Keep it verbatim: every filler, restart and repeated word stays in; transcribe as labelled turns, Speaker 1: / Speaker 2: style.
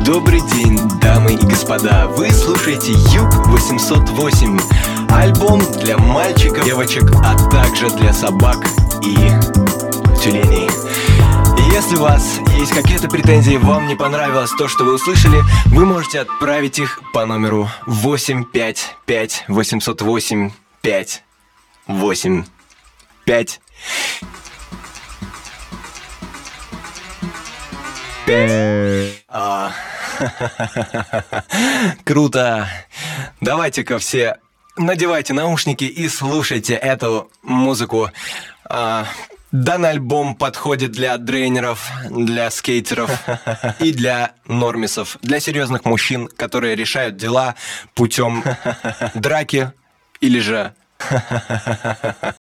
Speaker 1: Добрый день, дамы и господа. Вы слушаете Юг восемьсот восемь. Альбом для мальчиков, девочек, а также для собак и тюленей. И если у вас есть какие-то претензии, вам не понравилось то, что вы услышали, вы можете отправить их по номеру восемь пять пять восемьсот восемь пять восемь пять. А, круто. Давайте-ка все надевайте наушники и слушайте эту музыку. А, данный альбом подходит для дрейнеров, для скейтеров и для нормисов, для серьезных мужчин, которые решают дела путем драки или же